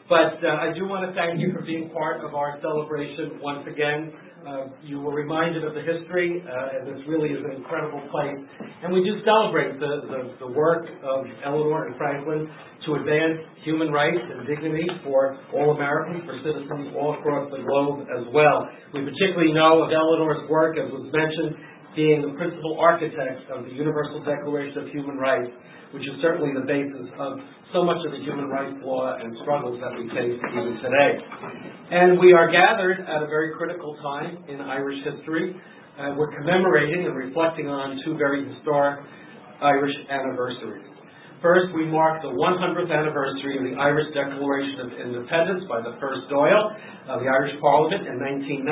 But I do want to thank you for being part of our celebration once again. You were reminded of the history, and this really is an incredible place. And we do celebrate the work of Eleanor and Franklin to advance human rights and dignity for all Americans, for citizens all across the globe as well. We particularly know of Eleanor's work, as was mentioned, being the principal architect of the Universal Declaration of Human Rights, which is certainly the basis of so much of the human rights law and struggles that we face even today. And we are gathered at a very critical time in Irish history. We're commemorating and reflecting on two very historic Irish anniversaries. First, we mark the 100th anniversary of the Irish Declaration of Independence by the first Dáil of the Irish Parliament in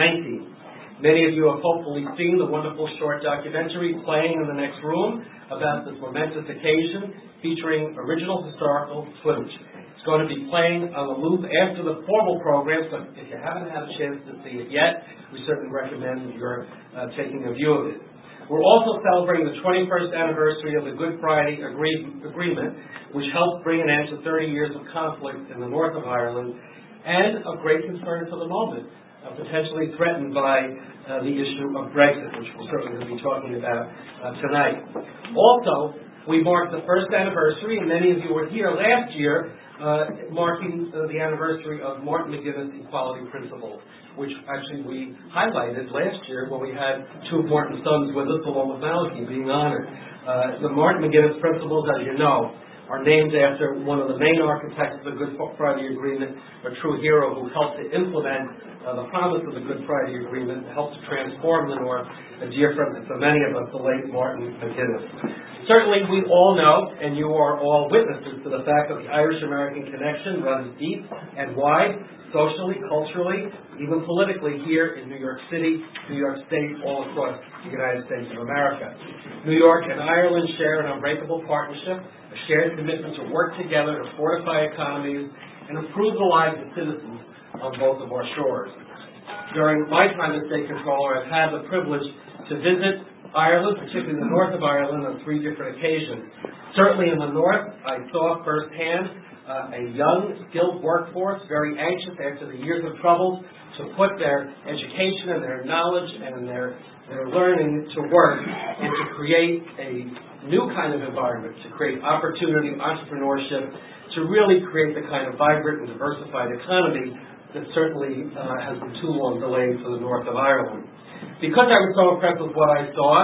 1919. Many of you have hopefully seen the wonderful short documentary playing in the next room about this momentous occasion, featuring original historical footage. It's going to be playing on a loop after the formal program, so if you haven't had a chance to see it yet, we certainly recommend you're taking a view of it. We're also celebrating the 21st anniversary of the Good Friday Agreement, which helped bring an end to 30 years of conflict in the north of Ireland, and of great concern for the moment, potentially threatened by the issue of Brexit, which we're certainly going to be talking about tonight. Also, we marked the first anniversary, and many of you were here last year, marking the anniversary of Martin McGuinness Equality Principles, which actually we highlighted last year when we had two of Martin's sons with us, along with Malachi, being honored. The Martin McGuinness Principles, as you know, are named after one of the main architects of the Good Friday Agreement, a true hero who helped to implement the promise of the Good Friday Agreement, helped to transform the North, a dear friend for many of us, the late Martin McGuinness. Certainly, we all know, and you are all witnesses to the fact that the Irish-American connection runs deep and wide, socially, culturally, even politically here in New York City, New York State, all across the United States of America. New York and Ireland share an unbreakable partnership, a shared commitment to work together to fortify economies and improve the lives of citizens on both of our shores. During my time as State Controller, I've had the privilege to visit Ireland, particularly the north of Ireland, on 3 different occasions. Certainly in the north, I saw firsthand a young, skilled workforce, very anxious after the years of troubles to put their education and their knowledge and their learning to work and to create a new kind of environment, to create opportunity, entrepreneurship, to really create the kind of vibrant and diversified economy that certainly has been too long delayed for the north of Ireland. Because I was so impressed with what I saw,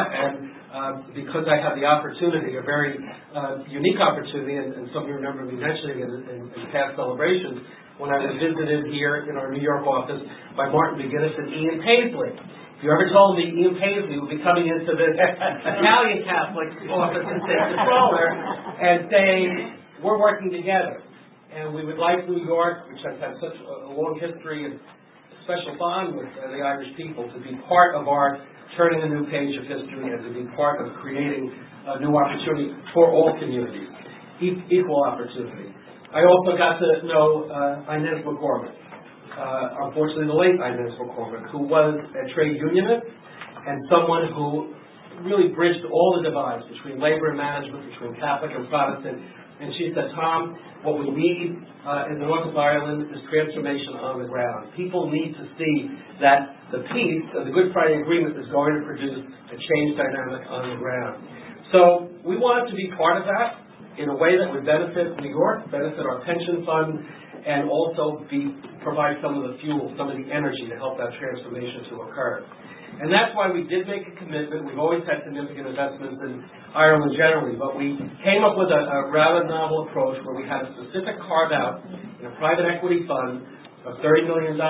and because I had the opportunity, a very unique opportunity, and some of you remember me mentioning it in past celebrations, when I was visited here in our New York office by Martin McGuinness and Ian Paisley. If you ever told me Ian Paisley would be coming into this Italian Catholic office as State Controller and saying, we're working together, and we would like New York, which has had such a long history and special bond with the Irish people, to be part of our turning a new page of history and to be part of creating a new opportunity for all communities, equal opportunity. I also got to know Inez McCormick, unfortunately the late Inez McCormick, who was a trade unionist and someone who really bridged all the divides between labor and management, between Catholic and Protestant. And she said, Tom, what we need in the north of Ireland is transformation on the ground. People need to see that the peace of the Good Friday Agreement is going to produce a change dynamic on the ground. So we wanted to be part of that in a way that would benefit New York, benefit our pension fund, and also provide some of the fuel, some of the energy to help that transformation to occur. And that's why we did make a commitment. We've always had significant investments in Ireland generally, but we came up with a rather novel approach where we had a specific carve-out in a private equity fund of $30 million.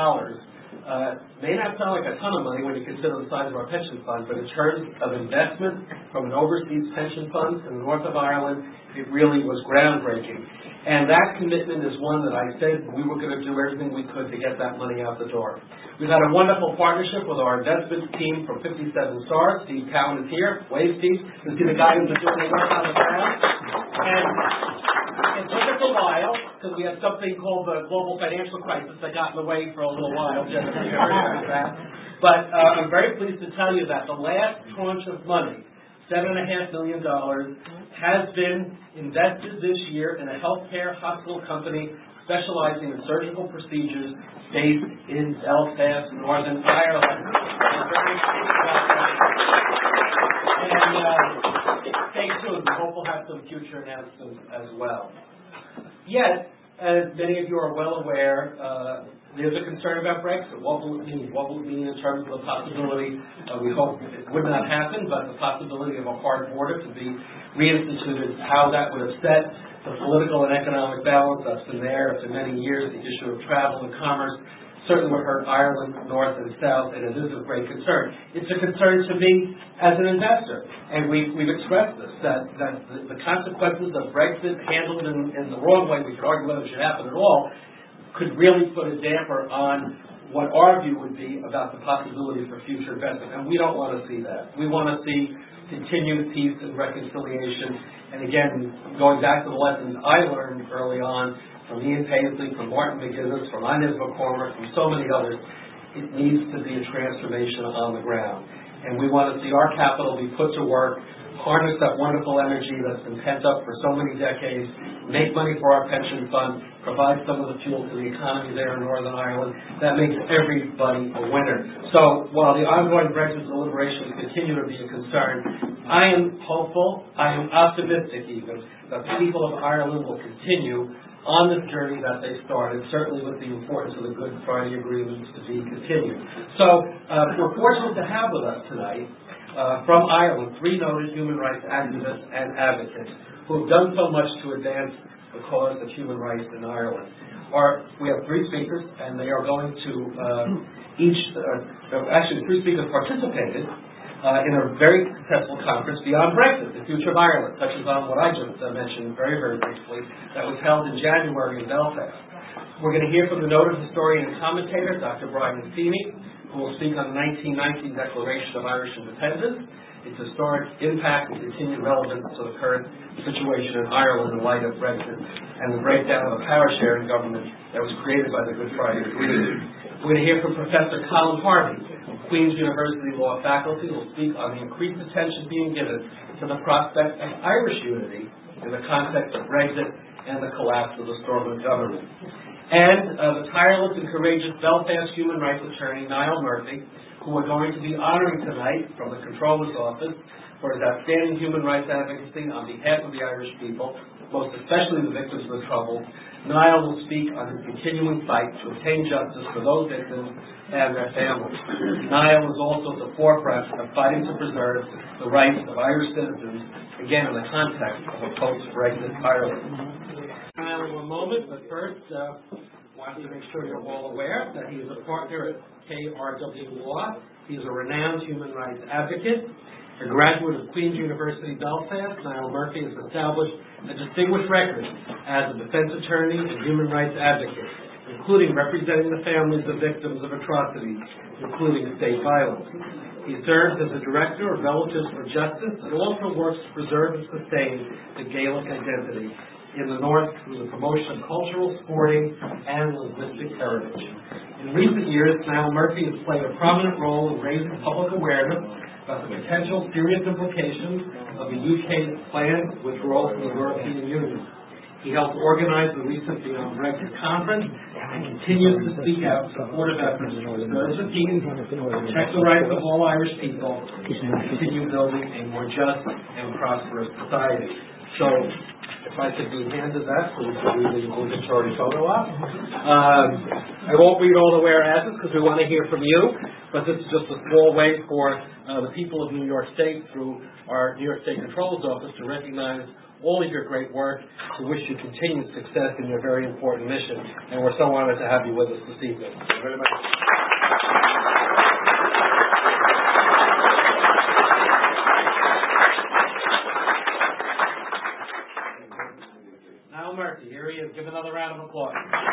May not sound like a ton of money when you consider the size of our pension fund, but in terms of investment from an overseas pension fund in the north of Ireland, it really was groundbreaking. And that commitment is one that I said we were going to do everything we could to get that money out the door. We've had a wonderful partnership with our investment team from 57 Stars. Steve Cowan is here. Wave, Steve. You see the guy who's been doing the work on the ground. And it took us a while because we had something called the global financial crisis that got in the way for a little while. But I'm very pleased to tell you that the last tranche of money, $7.5 million, has been invested this year in a healthcare hospital company specializing in surgical procedures based in Belfast, Northern Ireland. We're very excited about that. And stay tuned. We hope we'll have some future announcements as well. Yet, as many of you are well aware, there's a concern about Brexit. What will it mean? What will it mean in terms of the possibility, we hope it would not happen, but the possibility of a hard border to be reinstituted, how that would upset the political and economic balance that's been there for many years, the issue of travel and commerce, certainly would hurt Ireland, North and South, and it is of great concern. It's a concern to me as an investor, and we've expressed this, that the consequences of Brexit handled in the wrong way, we could argue whether it should happen at all, could really put a damper on what our view would be about the possibility for future investment, and we don't want to see that. We want to see continued peace and reconciliation, and again, going back to the lessons I learned early on from Ian Paisley, from Martin McGuinness, from Inez McCormick, from so many others, it needs to be a transformation on the ground. And we want to see our capital be put to work, harness that wonderful energy that's been pent up for so many decades, make money for our pension fund, provide some of the fuel to the economy there in Northern Ireland. That makes everybody a winner. So while the ongoing Brexit deliberations continue to be a concern, I am hopeful, I am optimistic even, that the people of Ireland will continue on this journey that they started, certainly with the importance of the Good Friday Agreement to be continued. So we're fortunate to have with us tonight from Ireland 3 noted human rights activists and advocates who have done so much to advance the cause of human rights in Ireland. We have 3 speakers, and they are going to actually 3 speakers participated in a very successful conference, Beyond Brexit, the Future of Ireland, touches on what I just mentioned very, very briefly, that was held in January in Belfast. We're going to hear from the noted historian and commentator, Dr. Brian Feeney, who will speak on the 1919 Declaration of Irish Independence, its historic impact and continued relevance to the current situation in Ireland in light of Brexit, and the breakdown of the power-sharing government that was created by the Good Friday Agreement. We're going to hear from Professor Colin Harvey, Queen's University Law faculty, will speak on the increased attention being given to the prospect of Irish unity in the context of Brexit and the collapse of the Stormont government. And the tireless and courageous Belfast human rights attorney, Niall Murphy, who we're going to be honoring tonight from the Comptroller's Office for his outstanding human rights advocacy on behalf of the Irish people, most especially the victims of the Troubles. Niall will speak on his continuing fight to obtain justice for those victims and their families. Niall is also at the forefront of fighting to preserve the rights of Irish citizens, again in the context of a post-Brexit Ireland. Niall in one moment, but first, I want to make sure you're all aware that he is a partner at KRW Law. He is a renowned human rights advocate. A graduate of Queen's University Belfast, Niall Murphy has established a distinguished record as a defense attorney and human rights advocate, including representing the families of victims of atrocities, including state violence. He serves as the director of Relatives for Justice and also works to preserve and sustain the Gaelic identity in the North through the promotion of cultural, sporting, and linguistic heritage. In recent years, Niall Murphy has played a prominent role in raising public awareness about the potential serious implications of the UK's planned withdrawal from the European Union. He helped organize the recent Beyond Brexit conference and continues to speak out supportive efforts to preserve the peace, protect the rights of all Irish people, and continue building a more just and prosperous society. So, if I could be handed that, so we can do the obligatory photo op. I won't read all the whereases because we want to hear from you, but this is just a small way for the people of New York State through our New York State Comptroller's Office to recognize all of your great work, to wish you continued success in your very important mission, and we're so honored to have you with us this evening. Thank you very much. Niall Murphy, here he is. Give another round of applause.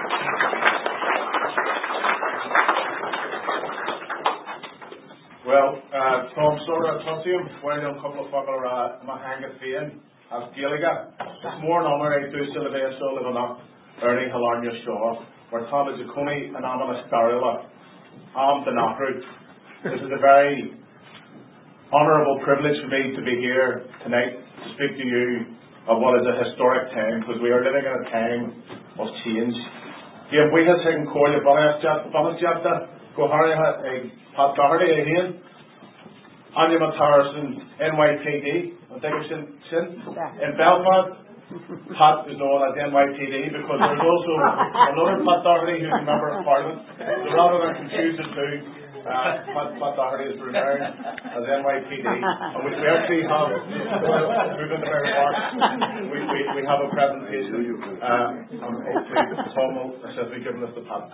Well, Tom Sora, Tossium, well done, couple of fucker, Mahanga Fian, as Gilliga. It's more number 8 to Sylvia Sullivan, Ernie Halarnia Shaw, where Tom is a Coney anonymous Darilla, the Knockroot. This is a very honourable privilege for me to be here tonight to speak to you of what is a historic time, because we are living in a time of change. Here we have taken Corey Bonus Chapter, Goharia, a Pat Doherty, a Hain, Anya Mattarson, NYPD, Dickerson, in Belfast. Pat is known as NYPD because there's also another Pat Doherty who's a member of Parliament. So rather than confuse the two, Pat Doherty is referred as NYPD. And we actually have, moving to my remarks, we have a presentation and hopefully Tom will assist me giving us the Pat.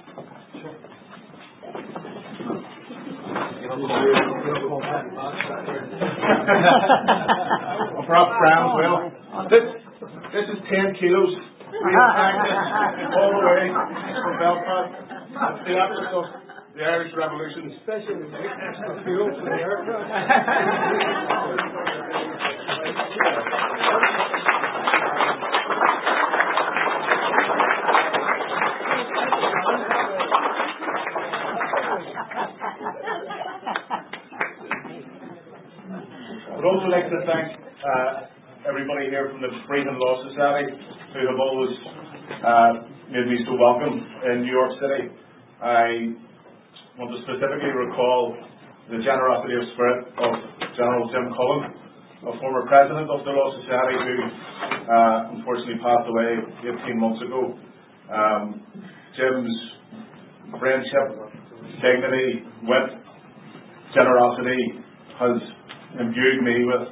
Perhaps Graham as well. This is 10 kilos. We have practiced all the way from Belfast. It's the epic of the Irish Revolution. Especially when you get extra fuel for the aircraft. I'd also like to thank everybody here from the Freedom Law Society who have always made me so welcome in New York City. I want to specifically recall the generosity of spirit of General Jim Cullen, a former president of the Law Society who unfortunately passed away 18 months ago. Jim's friendship, dignity, wit, generosity has imbued me with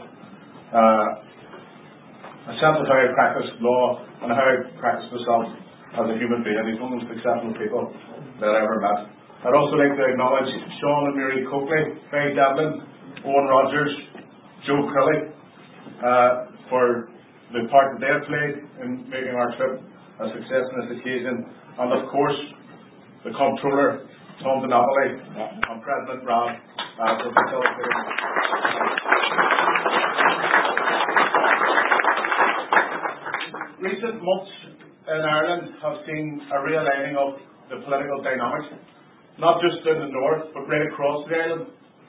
a sense of how I practice law and how I practice myself as a human being. He's one of the most exceptional people that I ever met. I'd also like to acknowledge Sean and Mary Coakley, Barry Devlin, Owen Rogers, Joe Crilly for the part that they have played in making our trip a success on this occasion, and of course the Comptroller Tom DiNapoli and President Rob for facilitating. Recent months in Ireland have seen a realigning of the political dynamics, not just in the north, but right across the island.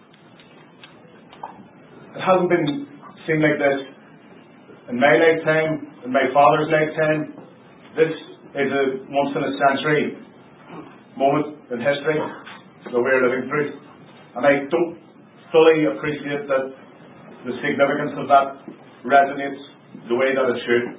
It hasn't been seen like this in my lifetime, in my father's lifetime. This is a once-in-a-century moment in history that we're living through. And I don't fully appreciate that the significance of that resonates the way that it should.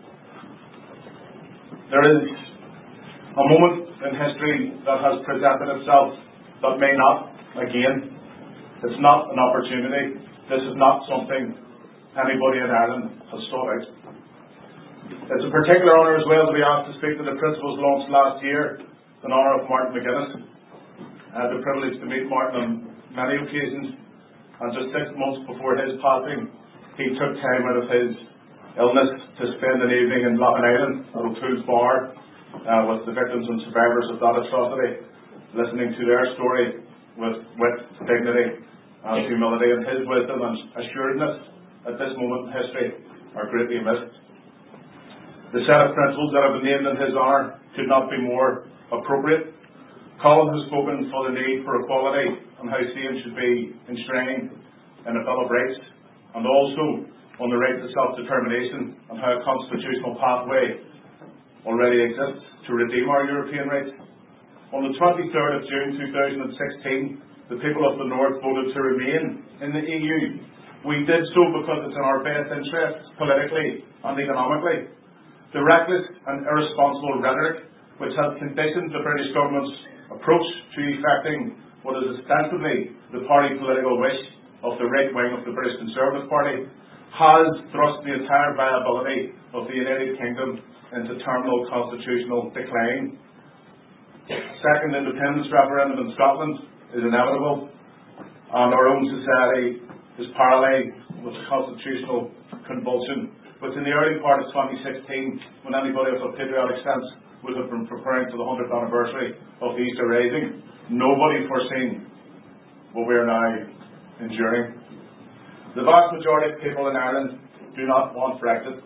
There is a moment in history that has presented itself that may not again. It's not an opportunity. This is not something anybody in Ireland has sought out. It's a particular honour as well to be asked to speak to the principals launched last year in honour of Martin McGuinness. I had the privilege to meet Martin on many occasions, and just 6 months before his passing, he took time out of his illness to spend an evening in Loughin Island at O'Toole's Bar with the victims and survivors of that atrocity, listening to their story with dignity and humility, and his wisdom and assuredness at this moment in history are greatly missed. The set of principles that have been named in his honour could not be more appropriate. Colin has spoken for the need for equality and how same should be enshrined in a Bill of Rights, and also on the right to self-determination and how a constitutional pathway already exists to redeem our European rights. On the 23rd of June 2016, the people of the North voted to remain in the EU. We did so because it's in our best interests, politically and economically. The reckless and irresponsible rhetoric which has conditioned the British government's approach to effecting what is ostensibly the party political wish of the right wing of the British Conservative Party has thrust the entire viability of the United Kingdom into terminal constitutional decline. Second independence referendum in Scotland is inevitable, and our own society is paralysed with a constitutional convulsion, which in the early part of 2016, when anybody of a patriotic sense would have been preparing for the 100th anniversary of the Easter Rising, nobody foreseen what we are now enduring. The vast majority of people in Ireland do not want Brexit.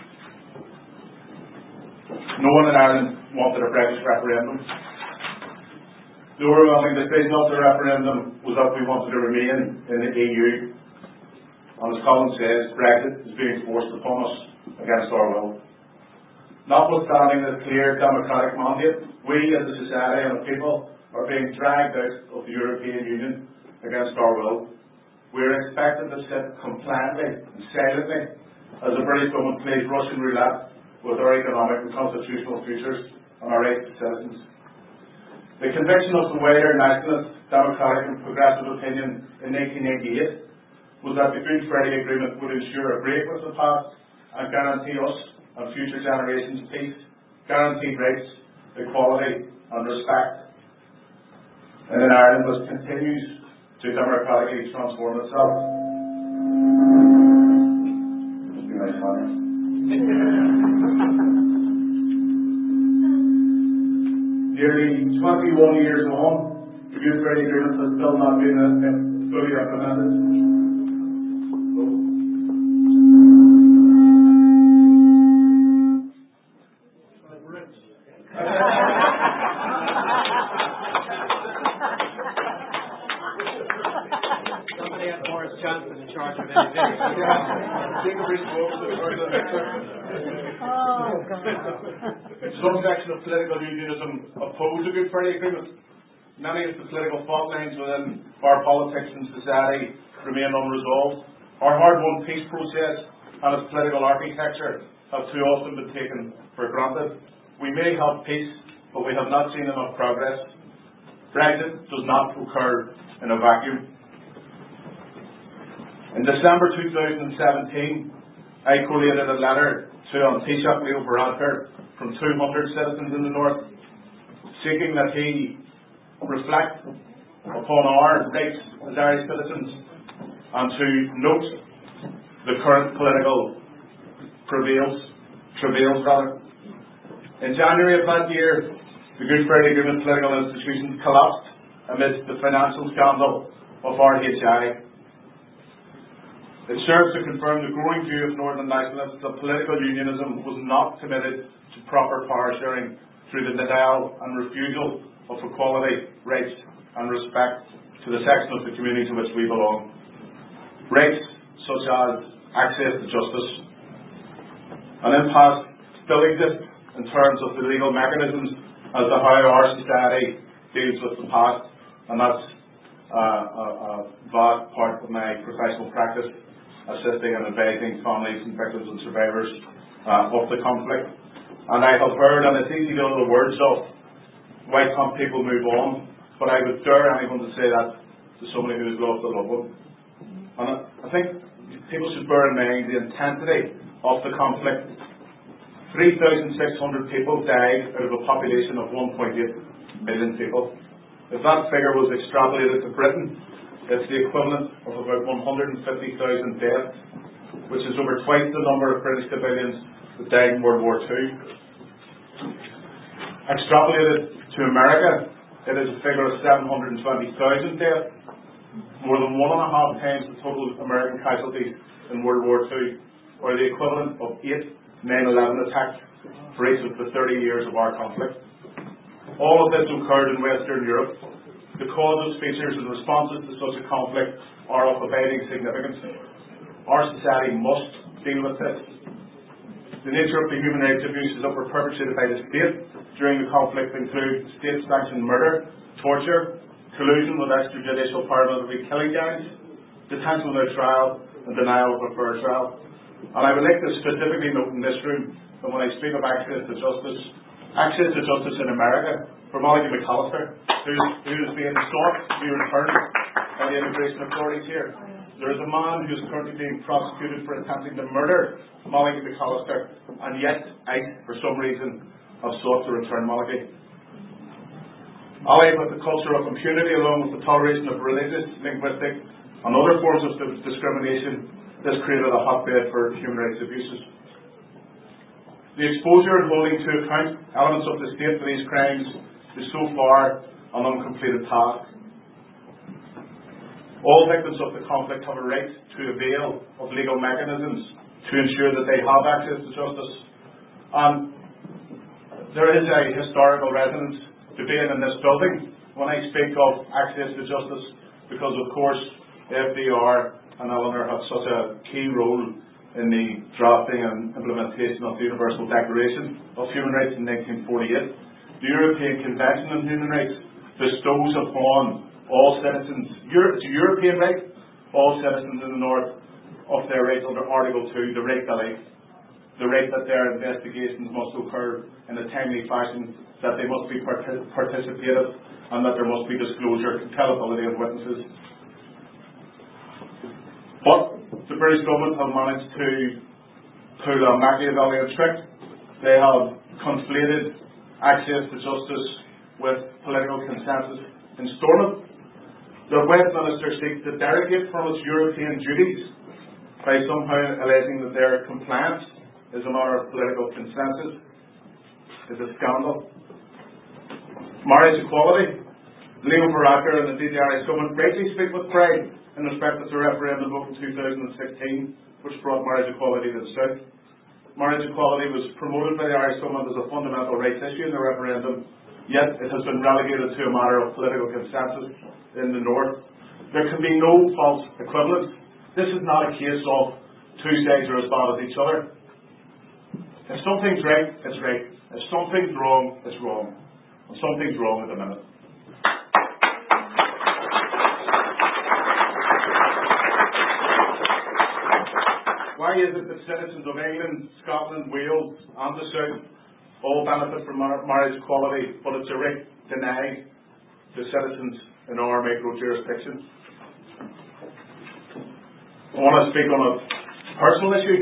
No one in Ireland wanted a Brexit referendum. The overwhelming decision of the referendum was that we wanted to remain in the EU. And as Colin says, Brexit is being forced upon us against our will. Notwithstanding this clear democratic mandate, we as a society and a people are being dragged out of the European Union against our will. We are expected to sit compliantly and silently as the British government plays Russian roulette with our economic and constitutional futures and our rights as citizens. The conviction of the wider nationalist, democratic and progressive opinion in 1988 was that the Good Friday Agreement would ensure a break with the past and guarantee us and future generations peace, guaranteed rights, equality and respect. And in Ireland, which continues to democratically transform itself. Must be my father. Nearly 21 years on, the Good Friday Agreement has still not been fully implemented. Somebody had Boris Johnson in charge of anything. Some section of political unionism oppose the Good Friday Agreement. Many of the political fault lines within our politics and society remain unresolved. Our hard-won peace process and its political architecture have too often been taken for granted. We may have peace, but we have not seen enough progress. Brexit does not occur in a vacuum. In December 2017, I collated a letter to An Taoiseach Leo Varadkar from 200 citizens in the North, seeking that he reflect upon our rights as Irish citizens and to note the current political travails. In January of that year, the Good Friday Agreement political institutions collapsed amidst the financial scandal of RHI. It serves to confirm the growing view of Northern nationalists that political unionism was not committed to proper power sharing through the denial and refusal of equality, rights and respect to the section of the community to which we belong. Rights such as access to justice. An impasse still exists in terms of the legal mechanisms as to how our society deals with the past, and that's a vast part of my professional practice, assisting and advising families and victims and survivors of the conflict. And I have heard, and it's easy to know the words of why can't people move on, but I would dare anyone to say that to somebody who has lost a loved one. And I think people should bear in mind the intensity of the conflict. 3,600 people died out of a population of 1.8 million people. If that figure was extrapolated to Britain, it's the equivalent of about 150,000 deaths, which is over twice the number of British civilians that died in World War II. Extrapolated to America, it is a figure of 720,000 deaths, more than 1.5 times the total American casualties in World War II, or the equivalent of 8 9/11 attacks for each of the 30 years of our conflict. All of this occurred in Western Europe. The causes, features and responses to such a conflict are of abiding significance. Our society must deal with this. The nature of the human rights abuses that were perpetrated by the state during the conflict include state-sanctioned murder, torture, collusion with extrajudicial paramilitary killing gangs, detention without trial, and denial of a fair trial. And I would like to specifically note in this room that when I speak of access to justice in America, for Molly McAllister, who is being sought to be returned by the immigration authorities here. There is a man who is currently being prosecuted for attempting to murder Molly McAllister, and yet I, for some reason, have sought to return Molly. Allied with the culture of impunity, along with the toleration of religious, linguistic, and other forms of discrimination, this created a hotbed for human rights abuses. The exposure and holding to account elements of the state for these crimes is so far an uncompleted task. All victims of the conflict have a right to avail of legal mechanisms to ensure that they have access to justice. And there is a historical resonance to being in this building when I speak of access to justice, because of course FDR and Eleanor have such a key role in the drafting and implementation of the Universal Declaration of Human Rights in 1948. The European Convention on Human Rights bestows upon all citizens, it's a European right, all citizens in the North of their rights under Article 2, the right to life, the right that their investigations must occur in a timely fashion, that they must be participative, and that there must be disclosure, accountability of witnesses. But the British government have managed to pull a Machiavellian trick. They have conflated access to justice with political consensus in Stormont. The Westminster seeks to derogate from its European duties by somehow alleging that their compliance is a matter of political consensus. It's a scandal. Marriage equality. Leo Varadkar and the Irish government rightly speak with pride in respect of the referendum vote in 2016, which brought marriage equality to the South. Marriage equality was promoted by the Irish government as a fundamental rights issue in the referendum, yet it has been relegated to a matter of political consensus in the North. There can be no false equivalence. This is not a case of two sides are as bad as each other. If something's right, it's right. If something's wrong, it's wrong. And something's wrong at the minute. Why is it that citizens of England, Scotland, Wales and the South all benefit from marriage equality, but it's a right denied to citizens in our micro-jurisdiction? I want to speak on a personal issue.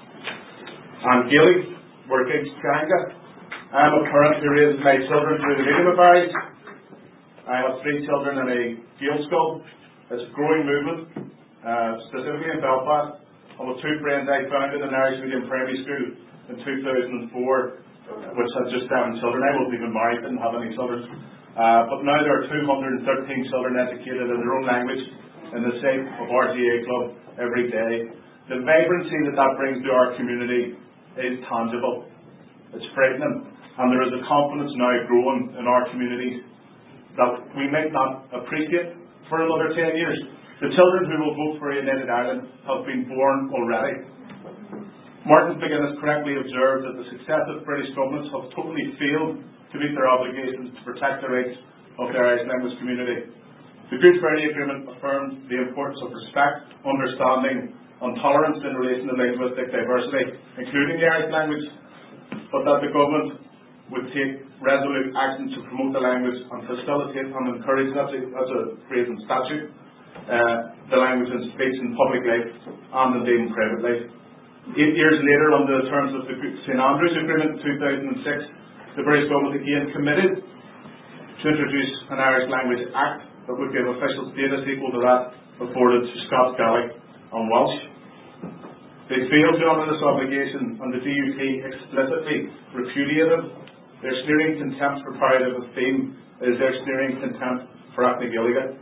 I'm Gaelic, working in Kanga. I'm a parent who raises my children through the medium of Irish. I have 3 children in a Gaelic school. It's a growing movement, specifically in Belfast. I have 2 friends I founded an Irish medium primary school in 2004, which had just 7 children. I wasn't even married, didn't have any children. But now there are 213 children educated in their own language in the site of RGA Club every day. The vibrancy that brings to our community is tangible. It's frightening. And there is a confidence now growing in our communities that we might not appreciate for another 10 years. The children who will vote for United Ireland have been born already. Martin McGuinness correctly observed that the successive British governments have totally failed to meet their obligations to protect the rights of the Irish language community. The Good Friday Agreement affirmed the importance of respect, understanding and tolerance in relation to linguistic diversity, including the Irish language, but that the government would take resolute action to promote the language and facilitate and encourage, that's a phrase in statute, the language in speech in public life and indeed in private life. 8 years later, under the terms of the St Andrews Agreement in 2006, the British government again committed to introduce an Irish Language Act that would give official status equal to that afforded to Scots Gaelic and Welsh. They failed to honour this obligation, and the DUP explicitly repudiated their sneering contempt for parity of theme is their sneering contempt for ethnic Gaeilge.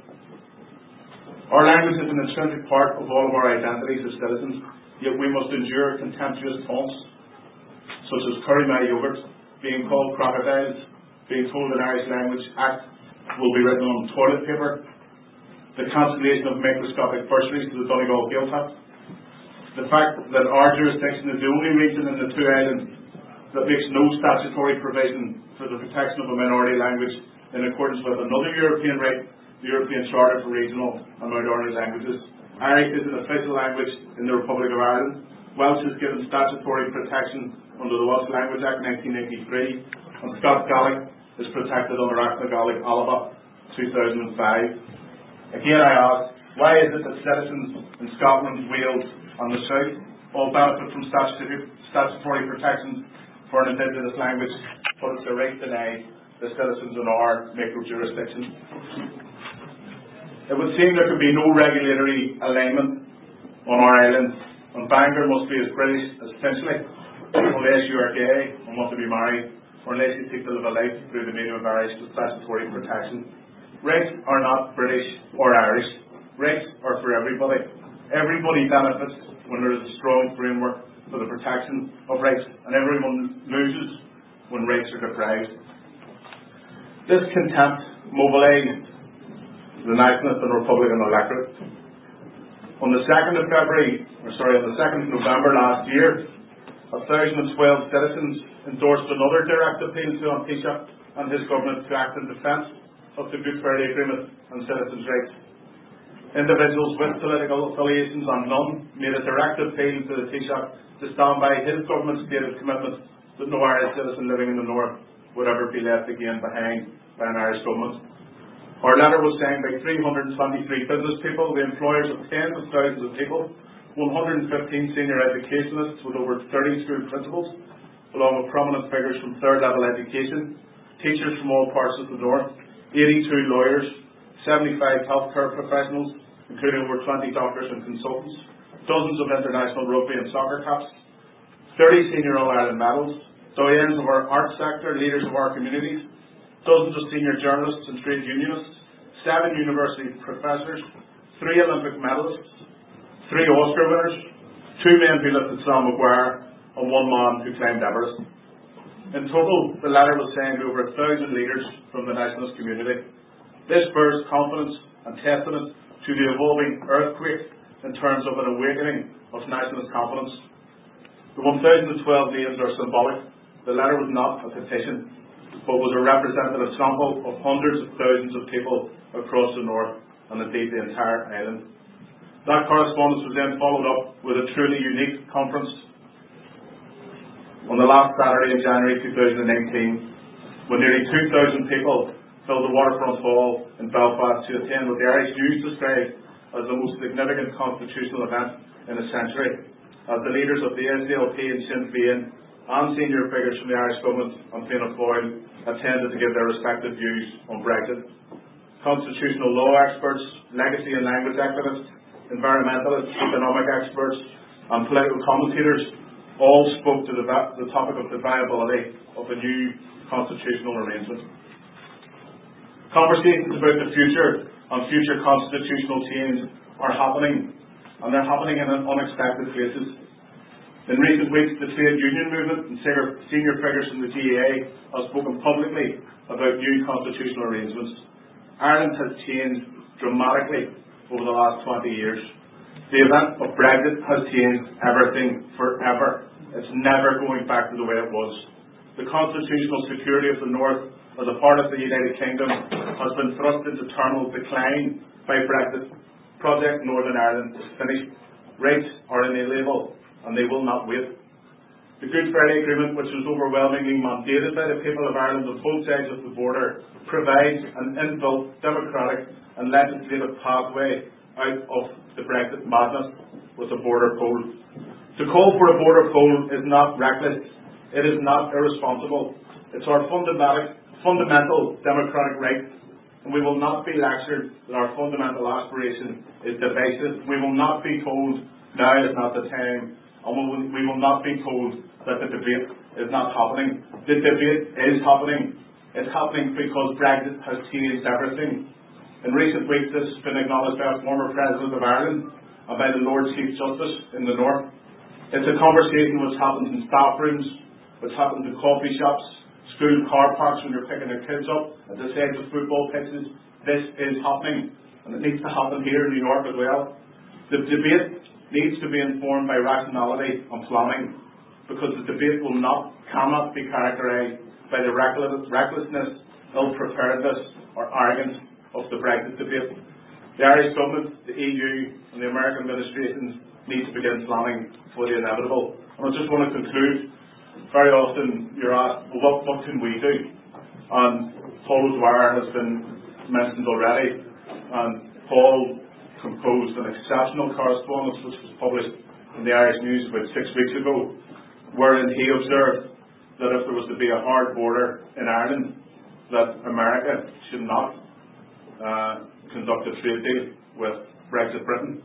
Our language is an intrinsic part of all of our identities as citizens, yet we must endure contemptuous taunts, such as curry my yogurt, being called crocodiles, being told an Irish Language Act will be written on toilet paper, the cancellation of microscopic bursaries to the Donegal Gaeltacht, the fact that our jurisdiction is the only region in the 2 islands that makes no statutory provision for the protection of a minority language in accordance with another European right, the European Charter for Regional and Minority Languages. Irish is an official language in the Republic of Ireland. Welsh is given statutory protection under the Welsh Language Act 1983, and Scots Gaelic is protected under Acta Gaelic Alba 2005. Again I ask, why is it that citizens in Scotland, Wales and the South all benefit from statutory protections for an indigenous language, but it's a right denied the citizens in our micro-jurisdiction? It would seem there could be no regulatory alignment on our island, and Bangor must be as British as Finchley, unless you are gay and want to be married, or unless you seek to live a life through the medium of Irish with statutory protection. Rights are not British or Irish. Rights are for everybody. Everybody benefits when there is a strong framework for the protection of rights, and everyone loses when rights are deprived. This contempt mobilised the nationalist and Republican electorate. On the 2nd of November last year, 1,012 citizens endorsed another direct appeal to An Taoiseach and his government to act in defence of the Good Friday Agreement and citizens' rights. Individuals with political affiliations and none made a direct appeal to the Taoiseach to stand by his government's stated commitment that no Irish citizen living in the North would ever be left again behind by an Irish government. Our letter was signed by 323 business people, the employers of tens of thousands of people, 115 senior educationists with over 30 school principals, along with prominent figures from third level education, teachers from all parts of the North, 82 lawyers, 75 healthcare professionals, including over 20 doctors and consultants, dozens of international rugby and soccer caps, 30 senior All-Ireland medals, doyens of our arts sector, leaders of our communities, dozens of senior journalists and trade unionists, 7 university professors, 3 Olympic medalists, 3 Oscar winners, 2 men who lifted Sam Maguire, and 1 man who climbed Everest. In total, the letter was signed by over 1,000 leaders from the nationalist community. This bears confidence and testament to the evolving earthquake in terms of an awakening of nationalist confidence. The 1,012 names are symbolic. The letter was not a petition, but was a representative sample of hundreds of thousands of people across the North and indeed the entire island. That correspondence was then followed up with a truly unique conference on the last Saturday in January 2019, when nearly 2,000 people filled the Waterfront Hall in Belfast to attend what the Irish News described as the most significant constitutional event in a century, as the leaders of the SDLP and Sinn Féin and senior figures from the Irish government and Fianna Fáil attended to give their respective views on Brexit. Constitutional law experts, legacy and language activists, environmentalists, economic experts and political commentators all spoke to the topic of the viability of a new constitutional arrangement. Conversations about the future and future constitutional change are happening, and they're happening in unexpected places. In recent weeks, the trade union movement and senior figures from the GAA have spoken publicly about new constitutional arrangements. Ireland has changed dramatically over the last 20 years. The event of Brexit has changed everything forever. It's never going back to the way it was. The constitutional security of the North as a part of the United Kingdom has been thrust into terminal decline by Brexit. Project Northern Ireland is finished. Rights are inalienable and they will not wait. The Good Friday Agreement, which was overwhelmingly mandated by the people of Ireland on both sides of the border, provides an inbuilt democratic and legislative pathway out of the Brexit madness with a border poll. To call for a border poll is not reckless. It is not irresponsible. It's our fundamental democratic right, and we will not be lectured that our fundamental aspiration is divisive. We will not be told now is not the time, and we will not be told that the debate is not happening. The debate is happening. It's happening because Brexit has changed everything. In recent weeks, this has been acknowledged by a former President of Ireland and by the Lord Chief Justice in the North. It's a conversation which happens in staff rooms, which happens in coffee shops, school car parks when you're picking your kids up, at the sides of football pitches. This is happening, and it needs to happen here in New York as well. The debate needs to be informed by rationality and planning, because the debate cannot be characterised by the recklessness, ill-preparedness or arrogance of the Brexit debate. The Irish government, the EU and the American administrations need to begin planning for the inevitable. And I just want to conclude. Very often you're asked, well, what can we do? And Paul O'Dwyer has been mentioned already, and Paul composed an exceptional correspondence which was published in the Irish News about 6 weeks ago, wherein he observed that if there was to be a hard border in Ireland, that America should not conduct a trade deal with Brexit Britain.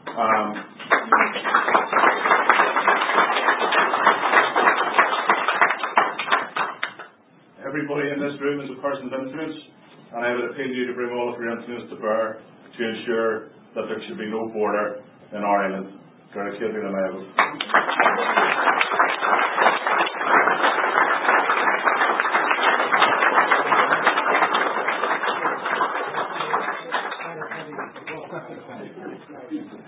Everybody in this room is a person of influence, and I would appeal to you to bring all of your influence to bear to ensure that there should be no border in our island.